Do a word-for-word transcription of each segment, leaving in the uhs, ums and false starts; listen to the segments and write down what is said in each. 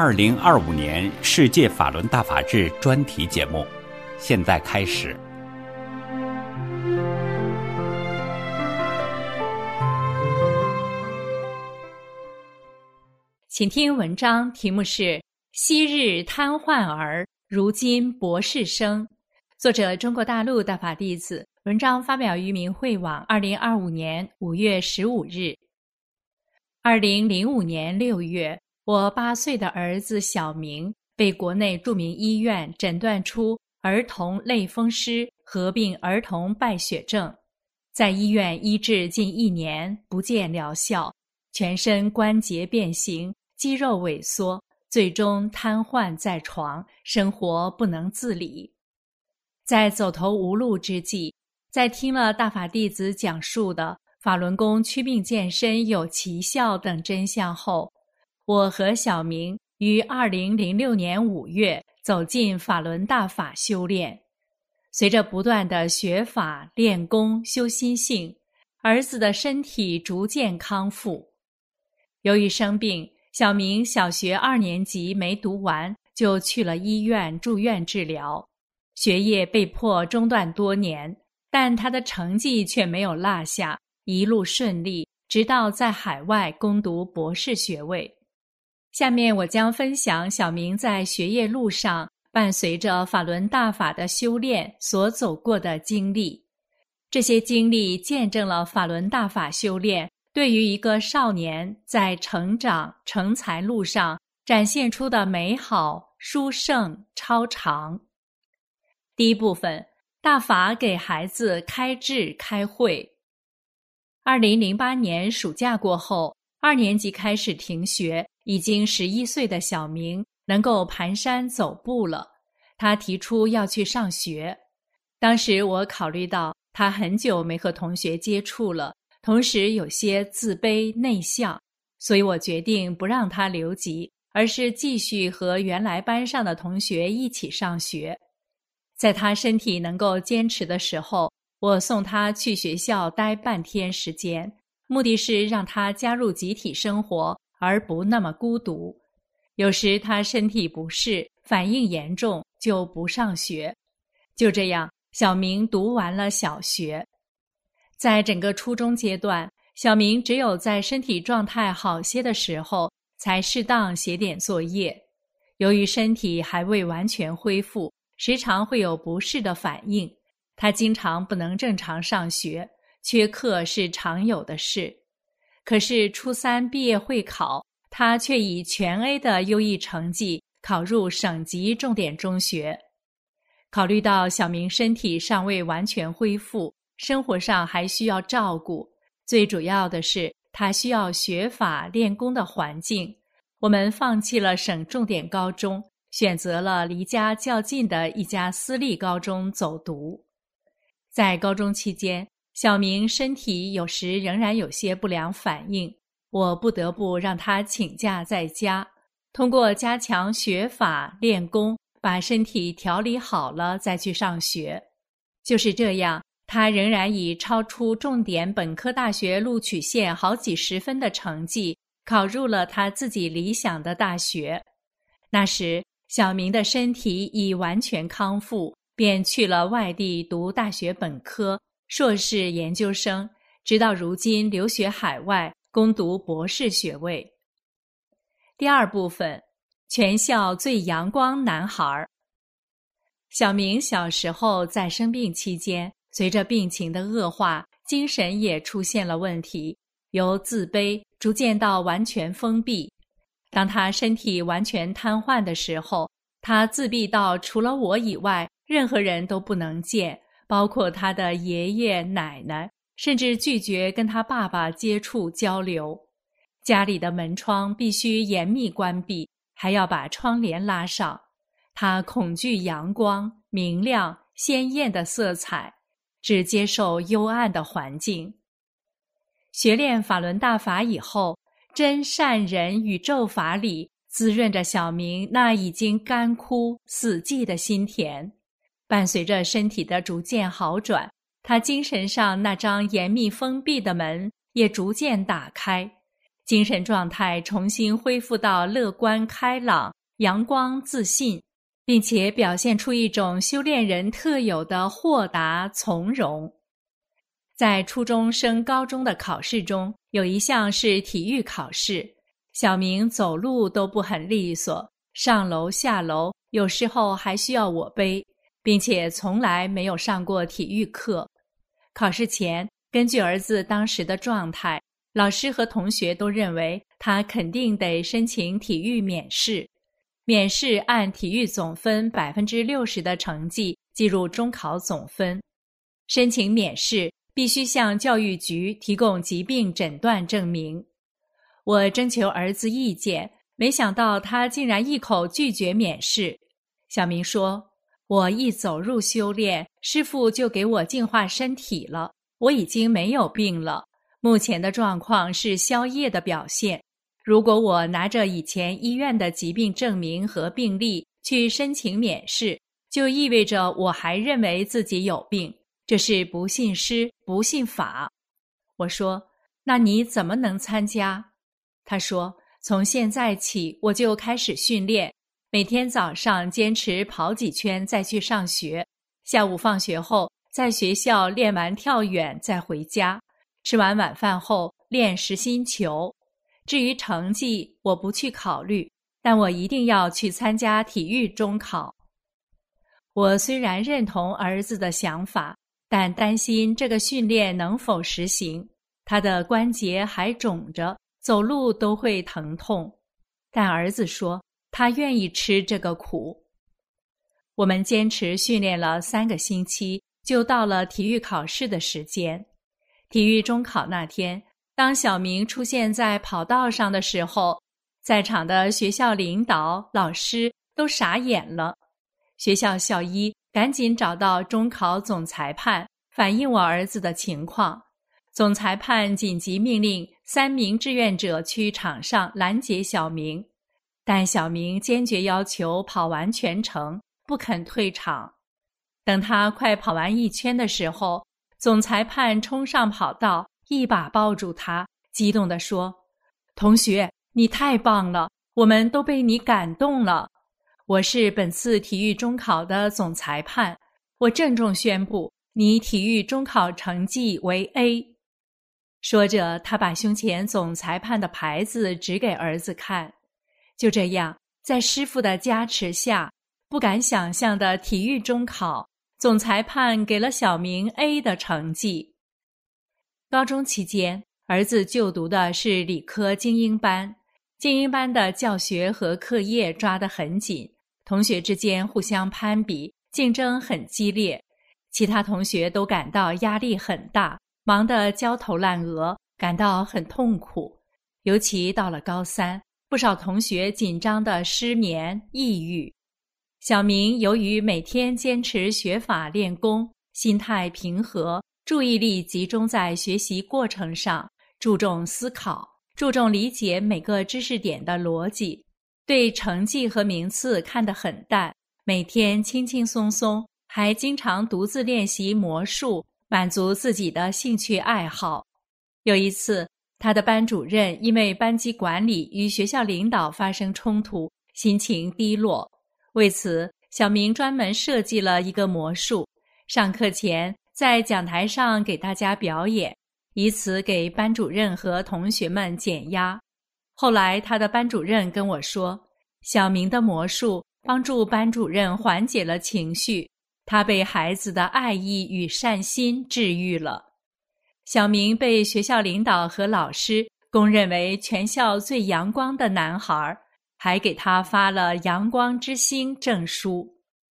二零二五年世界法轮大法日专题节目，现在开始。 请听文章，题目是《昔日瘫痪儿，如今博士生》，作者中国大陆大法弟子，文章发表于明慧网二零二五年五月十五日。二零零五年六月，我八岁的儿子小明被国内著名医院诊断出儿童类风湿合并儿童败血症，在医院医治近一年不见疗效，全身关节变形，肌肉萎缩，最终瘫痪在床，生活不能自理。在走投无路之际，在听了大法弟子讲述的法轮功祛病健身有奇效等真相后，我和小明于二零零六年五月走进法轮大法修炼。随着不断的学法、练功、修心性，儿子的身体逐渐康复。由于生病，小明小学二年级没读完，就去了医院住院治疗，学业被迫中断多年，但他的成绩却没有落下，一路顺利，直到在海外攻读博士学位。下面我将分享小明在学业路上伴随着法轮大法的修炼所走过的经历。这些经历见证了法轮大法修炼对于一个少年在成长成才路上展现出的美好、殊胜、超常。第一部分，大法给孩子开智开慧。二零零八年暑假过后，二年级开始停学，已经十一岁的小明能够蹒跚走步了。他提出要去上学。当时我考虑到他很久没和同学接触了，同时有些自卑内向，所以我决定不让他留级，而是继续和原来班上的同学一起上学。在他身体能够坚持的时候，我送他去学校待半天时间，目的是让他加入集体生活，而不那么孤独。有时他身体不适，反应严重，就不上学。就这样，小明读完了小学。在整个初中阶段，小明只有在身体状态好些的时候，才适当写点作业。由于身体还未完全恢复，时常会有不适的反应，他经常不能正常上学，缺课是常有的事。可是初三毕业会考，他却以全 A 的优异成绩考入省级重点中学。考虑到小明身体尚未完全恢复，生活上还需要照顾，最主要的是他需要学法练功的环境，我们放弃了省重点高中，选择了离家较近的一家私立高中走读。在高中期间，小明身体有时仍然有些不良反应，我不得不让他请假在家，通过加强学法练功，把身体调理好了再去上学。就是这样，他仍然以超出重点本科大学录取线好几十分的成绩，考入了他自己理想的大学。那时，小明的身体已完全康复，便去了外地读大学本科、硕士研究生，直到如今留学海外，攻读博士学位。第二部分，全校最阳光男孩。小明小时候在生病期间，随着病情的恶化，精神也出现了问题，由自卑逐渐到完全封闭。当他身体完全瘫痪的时候，他自闭到除了我以外，任何人都不能见，包括他的爷爷奶奶，甚至拒绝跟他爸爸接触交流。家里的门窗必须严密关闭，还要把窗帘拉上。他恐惧阳光、明亮、鲜艳的色彩，只接受幽暗的环境。学练法轮大法以后，真善忍宇宙法理滋润着小明那已经干枯死寂的心田。伴随着身体的逐渐好转，他精神上那张严密封闭的门也逐渐打开， 精神状态重新恢复到乐观开朗、阳光自信，并且表现出一种修炼人特有的豁达从容。在初中升高中的考试中，有一项是体育考试，小明走路都不很利索，上楼下楼有时候还需要我背，并且从来没有上过体育课。考试前，根据儿子当时的状态，老师和同学都认为他肯定得申请体育免试。免试按体育总分 百分之六十 的成绩计入中考总分。申请免试必须向教育局提供疾病诊断证明。我征求儿子意见，没想到他竟然一口拒绝免试。小明说，我一走入修炼，师父就给我净化身体了，我已经没有病了，目前的状况是消业的表现。如果我拿着以前医院的疾病证明和病历去申请免试，就意味着我还认为自己有病，这是不信师不信法。我说，那你怎么能参加？他说，从现在起我就开始训练，每天早上坚持跑几圈再去上学，下午放学后在学校练完跳远再回家，吃完晚饭后练实心球。至于成绩，我不去考虑，但我一定要去参加体育中考。我虽然认同儿子的想法，但担心这个训练能否实行。他的关节还肿着，走路都会疼痛。但儿子说，他愿意吃这个苦。我们坚持训练了三个星期，就到了体育考试的时间。体育中考那天，当小明出现在跑道上的时候，在场的学校领导、老师都傻眼了。学校校医赶紧找到中考总裁判，反映我儿子的情况。总裁判紧急命令三名志愿者去场上拦截小明，但小明坚决要求跑完全程，不肯退场。等他快跑完一圈的时候，总裁判冲上跑道，一把抱住他，激动地说，同学，你太棒了，我们都被你感动了。我是本次体育中考的总裁判，我郑重宣布，你体育中考成绩为 A。 说着，他把胸前总裁判的牌子指给儿子看。就这样，在师父的加持下，不敢想象的体育中考，总裁判给了小明 A 的成绩。高中期间，儿子就读的是理科精英班，精英班的教学和课业抓得很紧，同学之间互相攀比，竞争很激烈，其他同学都感到压力很大，忙得焦头烂额，感到很痛苦。尤其到了高三，不少同学紧张的失眠、抑郁。小明由于每天坚持学法练功，心态平和，注意力集中在学习过程上，注重思考，注重理解每个知识点的逻辑，对成绩和名次看得很淡，每天轻轻松松，还经常独自练习魔术，满足自己的兴趣爱好。有一次，他的班主任因为班级管理与学校领导发生冲突，心情低落。为此，小明专门设计了一个魔术，上课前在讲台上给大家表演，以此给班主任和同学们减压。后来他的班主任跟我说，小明的魔术帮助班主任缓解了情绪，他被孩子的爱意与善心治愈了。小明被学校领导和老师公认为全校最阳光的男孩，还给他发了阳光之星证书。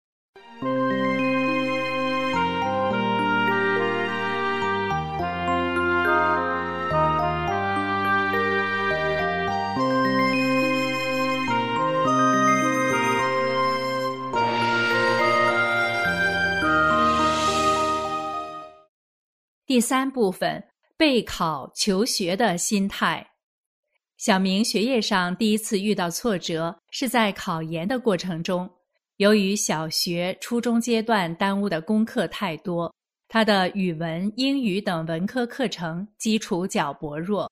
第三部分，备考求学的心态。小明学业上第一次遇到挫折是在考研的过程中，由于小学、初中阶段耽误的功课太多，他的语文、英语等文科课程基础较薄弱，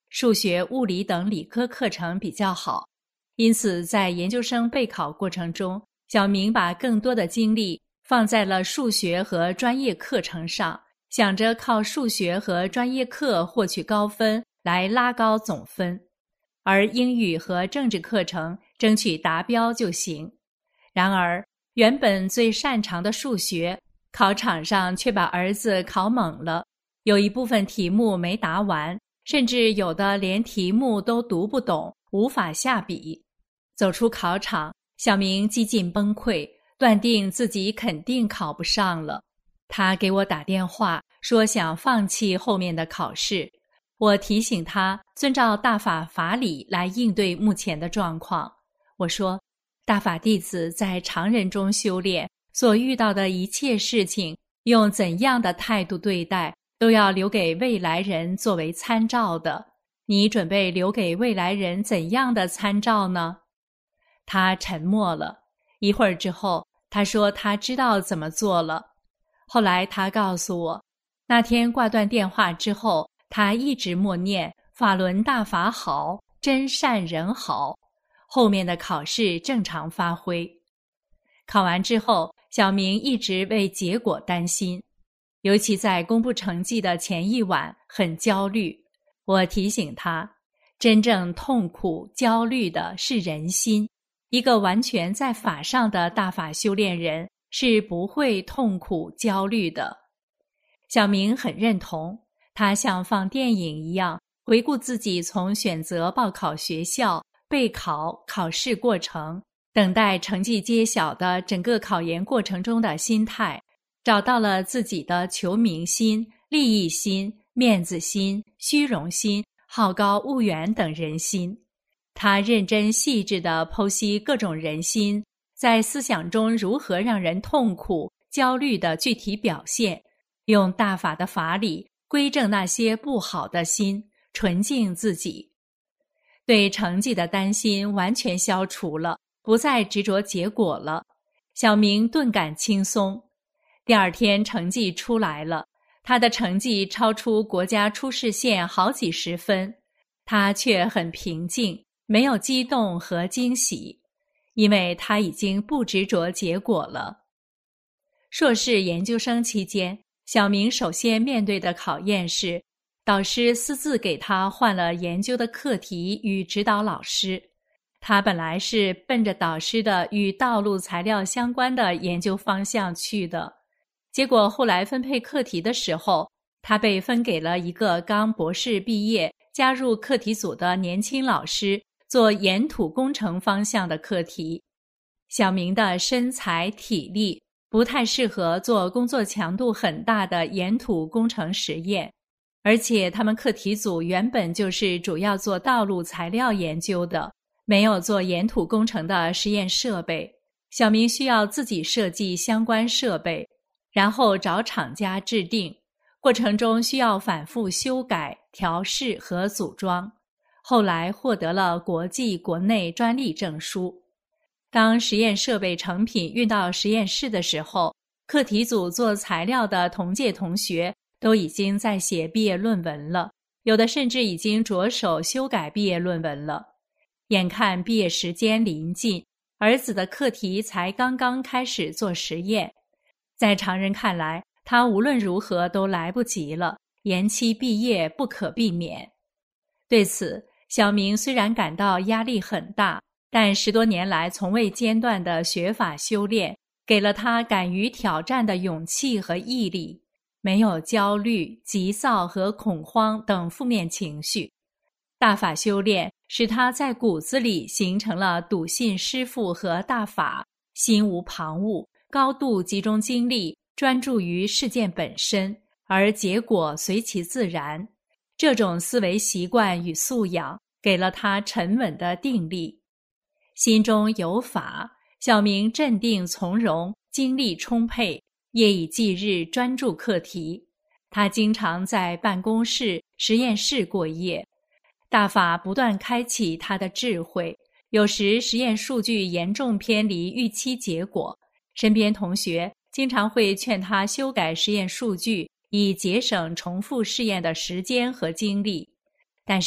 数学、物理等理科课程比较好，因此在研究生备考过程中，小明把更多的精力放在了数学和专业课程上，想着靠数学和专业课获取高分来拉高总分，而英语和政治课程争取达标就行。然而，原本最擅长的数学，考场上却把儿子考懵了，有一部分题目没答完，甚至有的连题目都读不懂，无法下笔。走出考场，小明几近崩溃，断定自己肯定考不上了。他给我打电话，说想放弃后面的考试。我提醒他遵照大法法理来应对目前的状况。我说，大法弟子在常人中修炼，所遇到的一切事情，用怎样的态度对待，都要留给未来人作为参照的。你准备留给未来人怎样的参照呢？他沉默了一会儿之后，他说他知道怎么做了。后来他告诉我，那天挂断电话之后，他一直默念法轮大法好，真善人好，后面的考试正常发挥。考完之后，小明一直为结果担心，尤其在公布成绩的前一晚很焦虑。我提醒他，真正痛苦焦虑的是人心，一个完全在法上的大法修炼人是不会痛苦焦虑的。小明很认同，他像放电影一样回顾自己从选择报考学校、备考、考试过程，等待成绩揭晓的整个考研过程中的心态，找到了自己的求名心、利益心、面子心、虚荣心、好高骛远等人心。他认真细致地剖析各种人心在思想中如何让人痛苦、焦虑的具体表现，用大法的法理归正那些不好的心，纯净自己。对成绩的担心完全消除了，不再执着结果了。小明顿感轻松。第二天成绩出来了，他的成绩超出国家初试线好几十分，他却很平静，没有激动和惊喜，因为他已经不执着结果了。硕士研究生期间，小明首先面对的考验是，导师私自给他换了研究的课题与指导老师。他本来是奔着导师的与道路材料相关的研究方向去的，结果后来分配课题的时候，他被分给了一个刚博士毕业加入课题组的年轻老师做岩土工程方向的课题。小明的身材体力不太适合做工作强度很大的岩土工程实验，而且他们课题组原本就是主要做道路材料研究的，没有做岩土工程的实验设备。小明需要自己设计相关设备，然后找厂家制定，过程中需要反复修改、调试和组装。后来获得了国际国内专利证书。当实验设备成品运到实验室的时候，课题组做材料的同届同学都已经在写毕业论文了，有的甚至已经着手修改毕业论文了。眼看毕业时间临近，儿子的课题才刚刚开始做实验，在常人看来，他无论如何都来不及了，延期毕业不可避免。对此，小明虽然感到压力很大，但十多年来从未间断的学法修炼，给了他敢于挑战的勇气和毅力，没有焦虑、急躁和恐慌等负面情绪。大法修炼使他在骨子里形成了笃信师父和大法，心无旁骛，高度集中精力，专注于事件本身，而结果随其自然。这种思维习惯与素养给了他沉稳的定力。心中有法，小明镇定从容，精力充沛，夜以继日专注课题。他经常在办公室、实验室过夜。大法不断开启他的智慧，有时实验数据严重偏离预期结果，身边同学经常会劝他修改实验数据，以节省重复试验的时间和精力。但是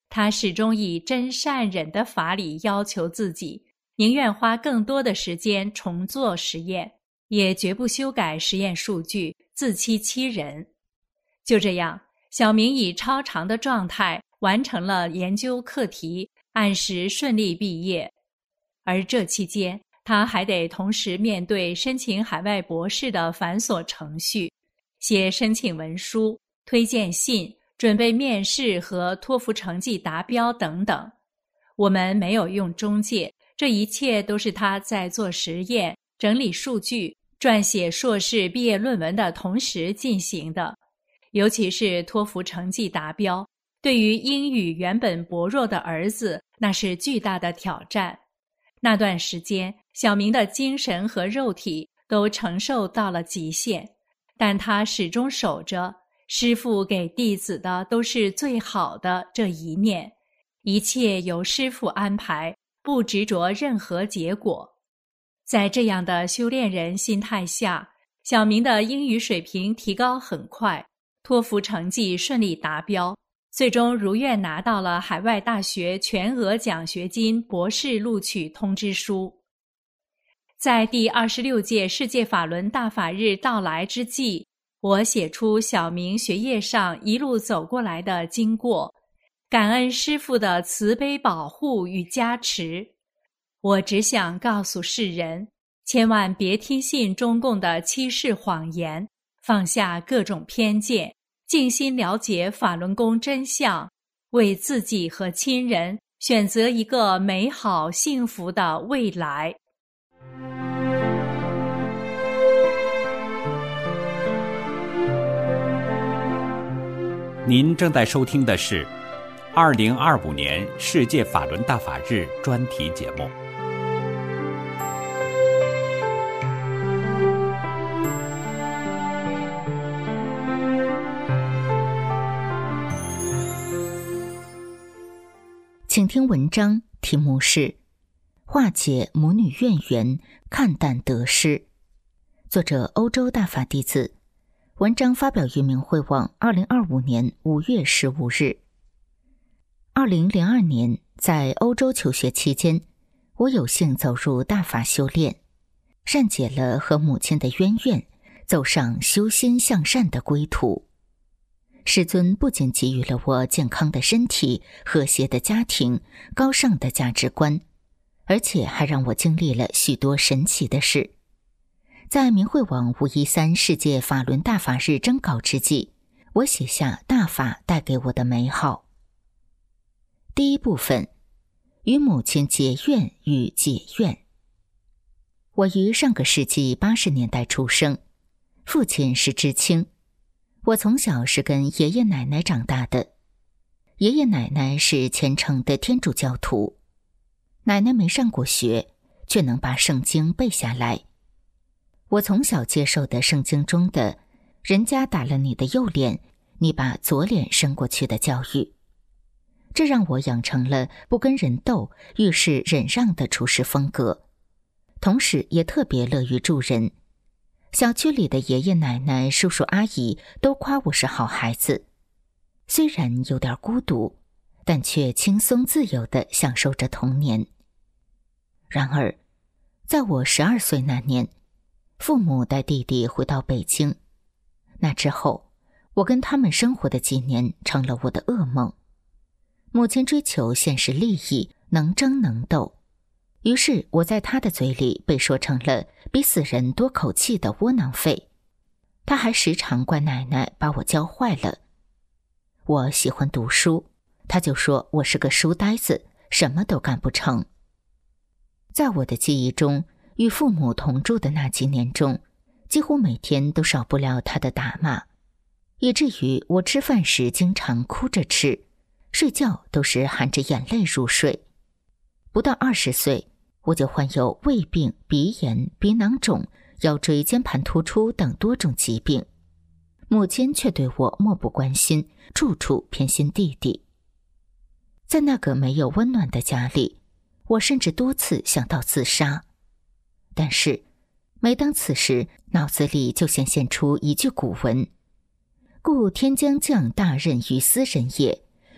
他始终以真善忍的法理要求自己，宁愿花更多的时间重做实验，也绝不修改实验数据，自欺欺人。就这样，小明以超常的状态完成了研究课题，按时顺利毕业。而这期间，他还得同时面对申请海外博士的繁琐程序，写申请文书、推荐信、准备面试和托福成绩达标等等。我们没有用中介，这一切都是他在做实验、整理数据、撰写硕士毕业论文的同时进行的。尤其是托福成绩达标，对于英语原本薄弱的儿子，那是巨大的挑战。那段时间，小明的精神和肉体都承受到了极限，但他始终守着师父给弟子的都是最好的这一面，一切由师父安排，不执着任何结果。在这样的修炼人心态下，小明的英语水平提高很快，托福成绩顺利达标，最终如愿拿到了海外大学全额奖学金博士录取通知书。在第二十六届世界法轮大法日到来之际，我写出小明学业上一路走过来的经过，感恩师父的慈悲保护与加持。我只想告诉世人，千万别听信中共的欺世谎言，放下各种偏见，静心了解法轮功真相，为自己和亲人选择一个美好幸福的未来。 您正在收听的是二零二五年世界法轮大法日专题节目。 请听文章，题目是化解母女怨缘，看淡得失，作者欧洲大法弟子。文章发表于明慧网二零二五年五月十五日。二零零二年，在欧洲求学期间，我有幸走入大法修炼，善解了和母亲的渊源，走上修心向善的归途。师尊不仅给予了我健康的身体、和谐的家庭、高尚的价值观，而且还让我经历了许多神奇的事。在明慧网五一三世界法轮大法日征稿之际，我写下大法带给我的美好。第一部分，与母亲结怨与解怨。我于上个世纪八十年代出生，父亲是知青。我从小是跟爷爷奶奶长大的，爷爷奶奶是虔诚的天主教徒，奶奶没上过学，却能把圣经背下来。我从小接受的圣经中的人家打了你的右脸，你把左脸伸过去的教育，这让我养成了不跟人斗、遇事忍让的处事风格，同时也特别乐于助人。小区里的爷爷奶奶、叔叔阿姨都夸我是好孩子，虽然有点孤独，但却轻松自由地享受着童年。然而，在我十二岁那年，父母带弟弟回到北京，那之后，我跟他们生活的几年成了我的噩梦。母亲追求现实利益，能争能斗，于是我在她的嘴里被说成了比死人多口气的窝囊废。她还时常怪奶奶把我教坏了。我喜欢读书，她就说我是个书呆子，什么都干不成。在我的记忆中，与父母同住的那几年中，几乎每天都少不了他的打骂，以至于我吃饭时经常哭着吃，睡觉都是含着眼泪入睡。不到二十岁，我就患有胃病、鼻炎、鼻囊肿、腰椎间盘突出等多种疾病，母亲却对我漠不关心，处处偏心弟弟。在那个没有温暖的家里，我甚至多次想到自杀。但是每当此时，脑子里就显现出一句古文：故天将降大任于斯人也，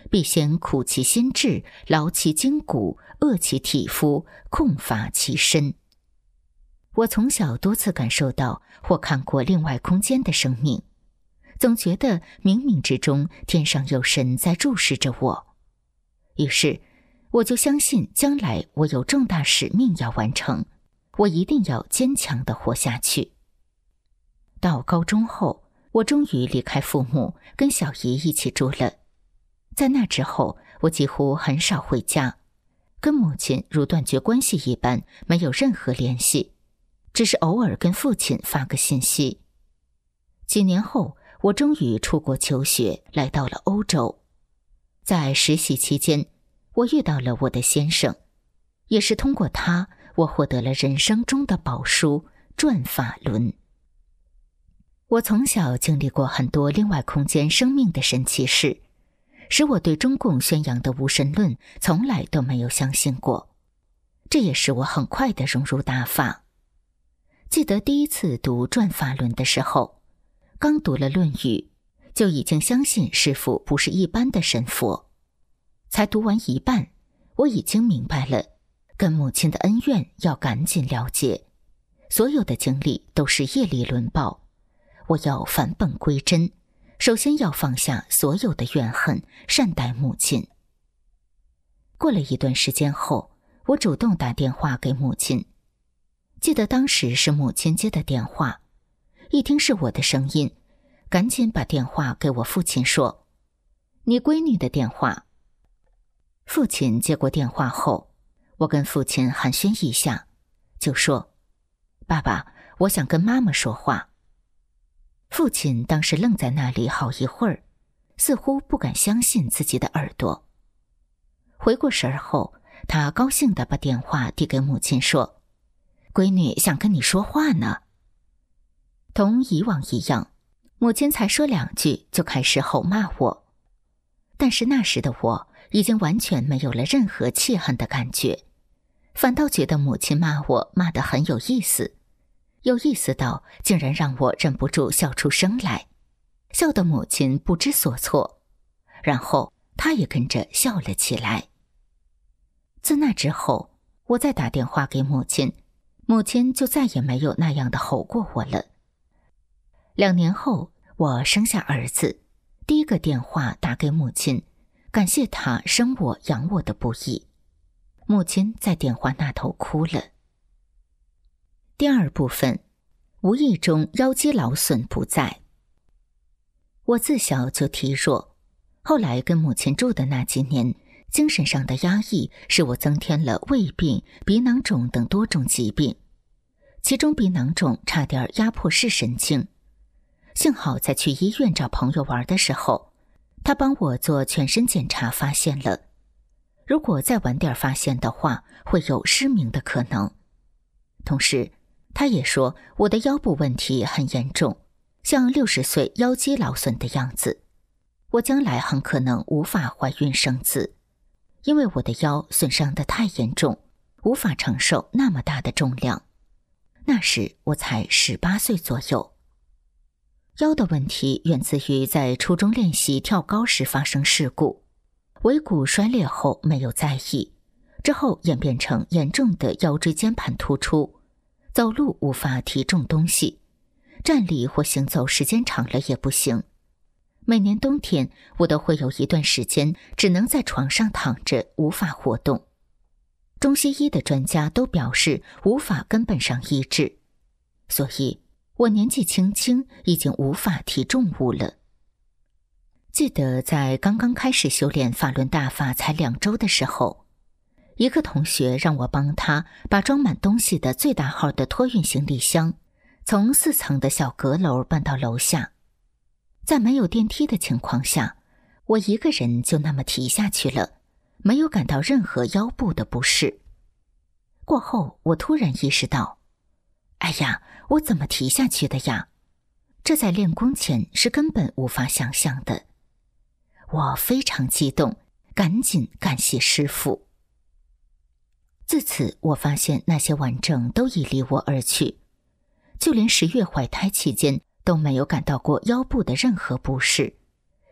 必先苦其心志，劳其筋骨，饿其体肤，空乏其身。我从小多次感受到或看过另外空间的生命，总觉得冥冥之中天上有神在注视着我。于是我就相信将来我有重大使命要完成，我一定要坚强地活下去。到高中后，我终于离开父母，跟小姨一起住了。在那之后，我几乎很少回家，跟母亲如断绝关系一般，没有任何联系，只是偶尔跟父亲发个信息。几年后，我终于出国求学，来到了欧洲。在实习期间，我遇到了我的先生，也是通过他，我获得了人生中的宝书《转法轮》。我从小经历过很多另外空间生命的神奇事，使我对中共宣扬的无神论从来都没有相信过。这也使我很快地融入大法。记得第一次读《转法轮》的时候，刚读了《论语》，就已经相信师父不是一般的神佛。才读完一半，我已经明白了，跟母亲的恩怨要赶紧了结，所有的经历都是业力轮报。我要返本归真，首先要放下所有的怨恨，善待母亲。过了一段时间后，我主动打电话给母亲。记得当时是母亲接的电话，一听是我的声音，赶紧把电话给我父亲说：“你闺女的电话。”父亲接过电话后，我跟父亲寒暄一下，就说：“爸爸，我想跟妈妈说话。”父亲当时愣在那里好一会儿，似乎不敢相信自己的耳朵。回过神儿后，他高兴地把电话递给母亲说：“闺女想跟你说话呢。”同以往一样，母亲才说两句就开始吼骂我。但是那时的我已经完全没有了任何气恨的感觉，反倒觉得母亲骂我骂得很有意思，有意思到竟然让我忍不住笑出声来，笑得母亲不知所措，然后她也跟着笑了起来。自那之后，我再打电话给母亲，母亲就再也没有那样的吼过我了。两年后，我生下儿子，第一个电话打给母亲，感谢她生我养我的不易。母亲在电话那头哭了。第二部分，无意中腰肌劳损不在。我自小就体弱，后来跟母亲住的那几年，精神上的压抑使我增添了胃病、鼻囊肿等多种疾病，其中鼻囊肿差点压迫视神经。幸好在去医院找朋友玩的时候，他帮我做全身检查发现了，如果再晚点发现的话，会有失明的可能。同时他也说我的腰部问题很严重，像六十岁腰肌劳损的样子，我将来很可能无法怀孕生子，因为我的腰损伤得太严重，无法承受那么大的重量。那时我才十八岁左右。腰的问题源自于在初中练习跳高时发生事故，尾骨摔裂后没有在意，之后演变成严重的腰椎间盘突出，走路无法提重东西，站立或行走时间长了也不行。每年冬天我都会有一段时间只能在床上躺着，无法活动。中西医的专家都表示无法根本上医治，所以我年纪轻轻已经无法提重物了。记得在刚刚开始修炼法轮大法才两周的时候，一个同学让我帮他把装满东西的最大号的托运行李箱从四层的小阁楼搬到楼下。在没有电梯的情况下，我一个人就那么提下去了，没有感到任何腰部的不适。过后我突然意识到，哎呀，我怎么提下去的呀？这在练功前是根本无法想象的。我非常激动，赶紧感谢师父。自此我发现那些顽症都已离我而去，就连十月怀胎期间都没有感到过腰部的任何不适，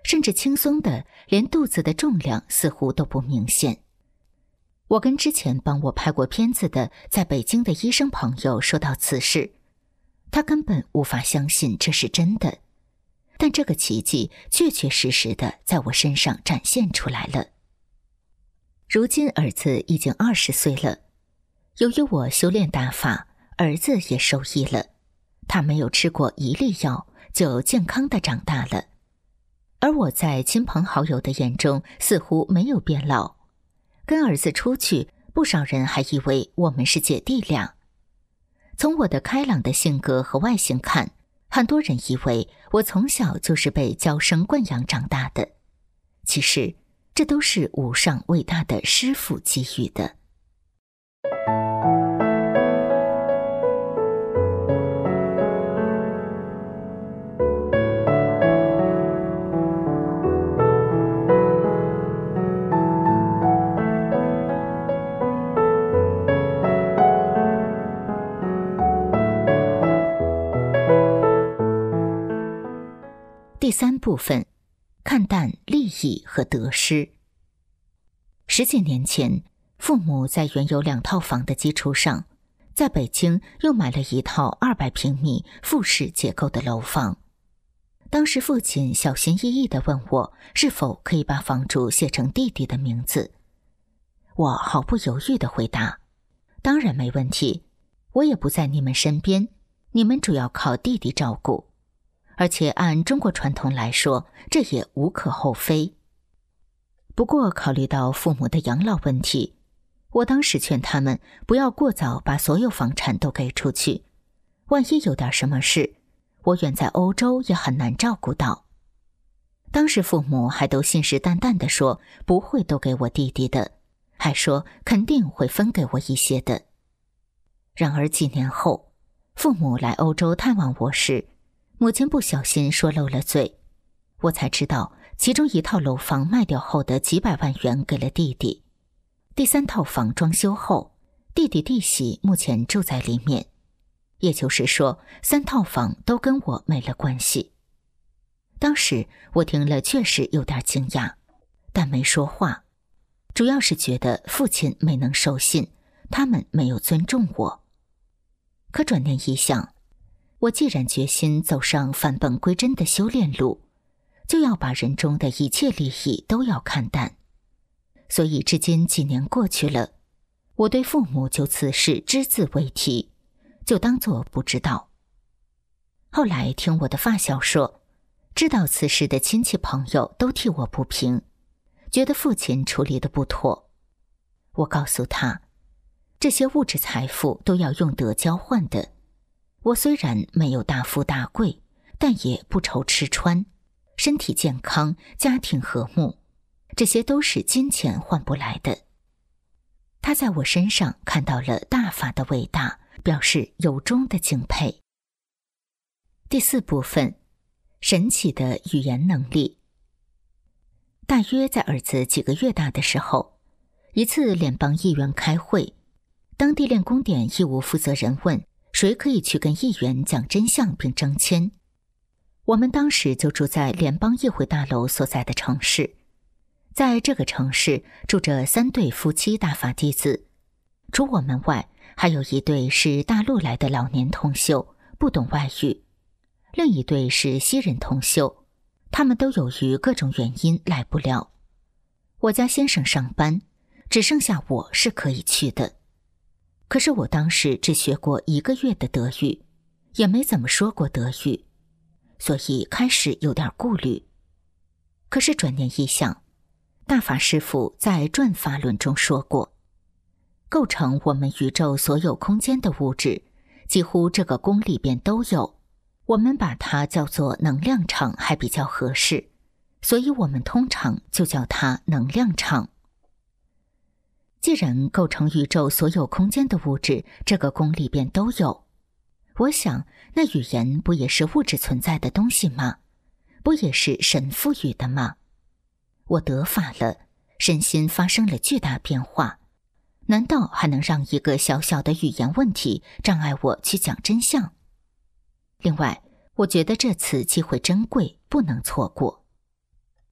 甚至轻松的连肚子的重量似乎都不明显。我跟之前帮我拍过片子的在北京的医生朋友说到此事，他根本无法相信这是真的，但这个奇迹确确实实的在我身上展现出来了。如今儿子已经二十岁了，由于我修炼大法，儿子也受益了，他没有吃过一粒药，就健康的长大了。而我在亲朋好友的眼中似乎没有变老，跟儿子出去，不少人还以为我们是姐弟俩。从我的开朗的性格和外形看，很多人以为我从小就是被娇生惯养长大的，其实这都是无上伟大的师父给予的。第三部分，看淡利益和得失。十几年前，父母在原有两套房的基础上，在北京又买了一套二百平米复式结构的楼房。当时父亲小心翼翼地问我是否可以把房主写成弟弟的名字。我毫不犹豫地回答，当然没问题，我也不在你们身边，你们主要靠弟弟照顾。而且按中国传统来说，这也无可厚非。不过考虑到父母的养老问题，我当时劝他们不要过早把所有房产都给出去，万一有点什么事，我远在欧洲也很难照顾到。当时父母还都信誓旦旦地说不会都给我弟弟的，还说肯定会分给我一些的。然而几年后，父母来欧洲探望我时，母亲不小心说漏了嘴，我才知道其中一套楼房卖掉后的几百万元给了弟弟，第三套房装修后，弟弟弟媳目前住在里面，也就是说三套房都跟我没了关系。当时我听了确实有点惊讶，但没说话，主要是觉得父亲没能守信，他们没有尊重我。可转念一想，我既然决心走上返本归真的修炼路，就要把人中的一切利益都要看淡。所以至今几年过去了，我对父母就此事只字未提，就当作不知道。后来听我的发小说，知道此事的亲戚朋友都替我不平，觉得父亲处理得不妥。我告诉他，这些物质财富都要用德交换的。我虽然没有大富大贵，但也不愁吃穿，身体健康，家庭和睦，这些都是金钱换不来的。他在我身上看到了大法的伟大，表示由衷的敬佩。第四部分，神奇的语言能力。大约在儿子几个月大的时候，一次联邦议员开会，当地练功点义务负责人问谁可以去跟议员讲真相并征签。我们当时就住在联邦议会大楼所在的城市，在这个城市住着三对夫妻大法弟子，除我们外，还有一对是大陆来的老年同修，不懂外语，另一对是西人同修，他们都由于各种原因来不了。我家先生上班，只剩下我是可以去的。可是我当时只学过一个月的德语，也没怎么说过德语，所以开始有点顾虑。可是转念一想，大法师父在转法论中说过，构成我们宇宙所有空间的物质，几乎这个宫里边都有，我们把它叫做能量场还比较合适，所以我们通常就叫它能量场。既然构成宇宙所有空间的物质，这个宫里边都有，我想那语言不也是物质存在的东西吗？不也是神赋予的吗？我得法了，身心发生了巨大变化，难道还能让一个小小的语言问题障碍我去讲真相？另外，我觉得这次机会珍贵，不能错过。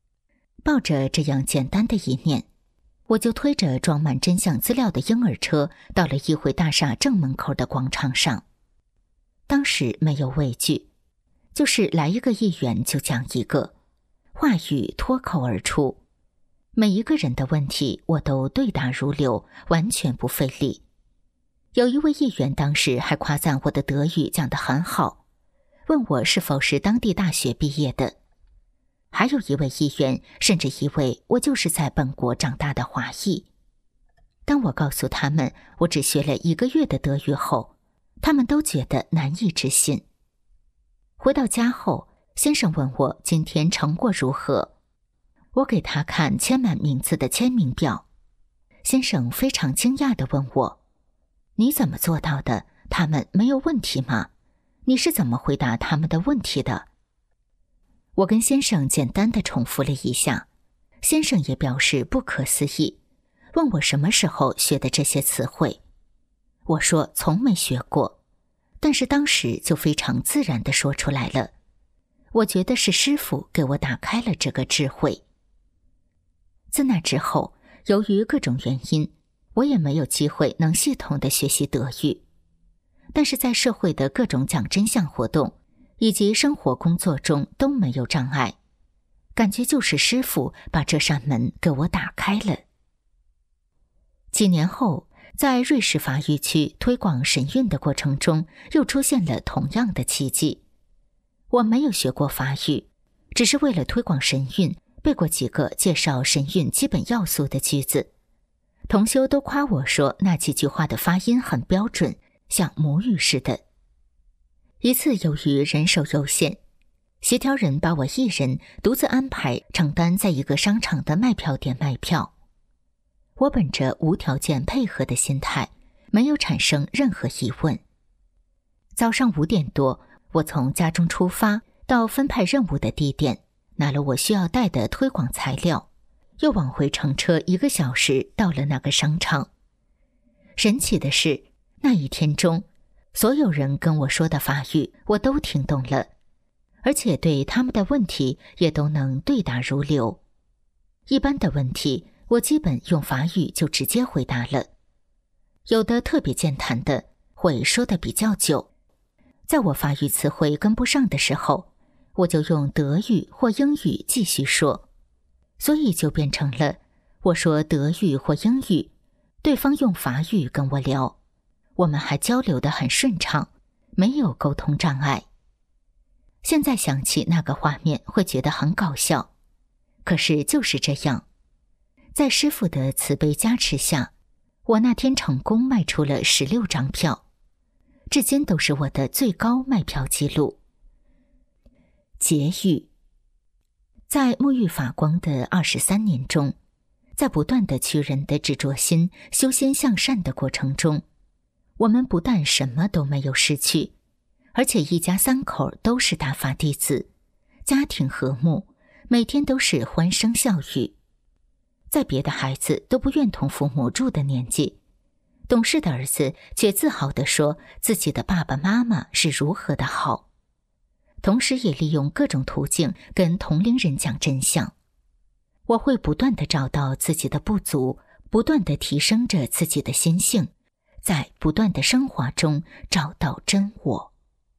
抱着这样简单的一念，我就推着装满真相资料的婴儿车到了议会大厦正门口的广场上。当时没有畏惧，就是来一个议员就讲一个，话语脱口而出，每一个人的问题我都对答如流，完全不费力。有一位议员当时还夸赞我的德语讲得很好，问我是否是当地大学毕业的。还有一位议员甚至以为我就是在本国长大的华裔。当我告诉他们我只学了一个月的德语后，他们都觉得难以置信。回到家后，先生问我今天成果如何，我给他看签满名字的签名表。先生非常惊讶地问我，你怎么做到的？他们没有问题吗？你是怎么回答他们的问题的？我跟先生简单地重复了一下，先生也表示不可思议，问我什么时候学的这些词汇。我说从没学过，但是当时就非常自然地说出来了。我觉得是师父给我打开了这个智慧。自那之后，由于各种原因，我也没有机会能系统地学习德语，但是在社会的各种讲真相活动以及生活工作中都没有障碍，感觉就是师父把这扇门给我打开了。几年后，在瑞士法语区推广神韵的过程中，又出现了同样的奇迹。我没有学过法语，只是为了推广神韵，背过几个介绍神韵基本要素的句子。同修都夸我说那几句话的发音很标准，像母语似的。一次由于人手有限，协调人把我一人独自安排承担在一个商场的卖票点卖票。我本着无条件配合的心态，没有产生任何疑问。早上五点多，我从家中出发，到分派任务的地点，拿了我需要带的推广材料，又往回乘车一个小时到了那个商场。神奇的是，那一天中，所有人跟我说的法语我都听懂了，而且对他们的问题也都能对答如流。一般的问题我基本用法语就直接回答了，有的特别健谈的会说得比较久，在我法语词汇跟不上的时候，我就用德语或英语继续说，所以就变成了我说德语或英语，对方用法语跟我聊，我们还交流得很顺畅，没有沟通障碍。现在想起那个画面会觉得很搞笑，可是就是这样。在师父的慈悲加持下，我那天成功卖出了十六张票，至今都是我的最高卖票记录。结语。在沐浴法光的二十三年中，在不断的取人的执着心、修仙向善的过程中，我们不但什么都没有失去，而且一家三口都是大法弟子，家庭和睦，每天都是欢声笑语。在别的孩子都不愿同父母住的年纪，懂事的儿子却自豪地说自己的爸爸妈妈是如何的好，同时也利用各种途径跟同龄人讲真相。我会不断地找到自己的不足，不断地提升着自己的心性，在不断的升华中找到真我。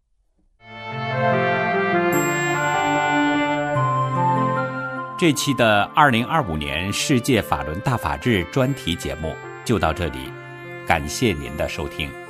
这期的二零二五年世界法轮大法日专题节目就到这里，感谢您的收听。